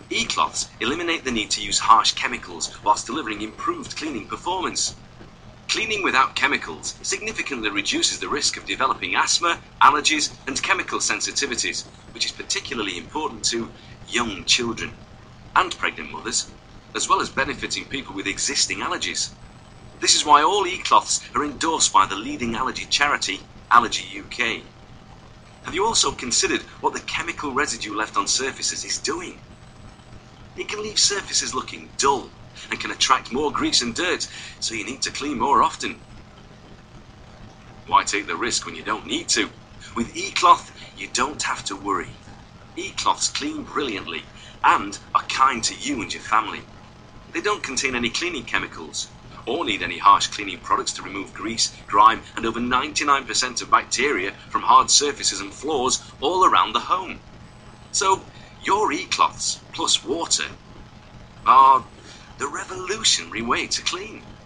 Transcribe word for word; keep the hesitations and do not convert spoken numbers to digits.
E-cloths eliminate the need to use harsh chemicals whilst delivering improved cleaning performance. Cleaning without chemicals significantly reduces the risk of developing asthma, allergies, and chemical sensitivities, which is particularly important to young children and pregnant mothers, as well as benefiting people with existing allergies. This is why all e-cloths are endorsed by the leading allergy charity, Allergy U K. Have you also considered what the chemical residue left on surfaces is doing? It can leave surfaces looking dull and can attract more grease and dirt, so you need to clean more often. Why take the risk when you don't need to? With e-cloth, you don't have to worry. E-cloths clean brilliantly and are kind to you and your family. They don't contain any cleaning chemicals or need any harsh cleaning products to remove grease, grime, and over ninety-nine percent of bacteria from hard surfaces and floors all around the home. So, your e-cloths plus water are the revolutionary way to clean.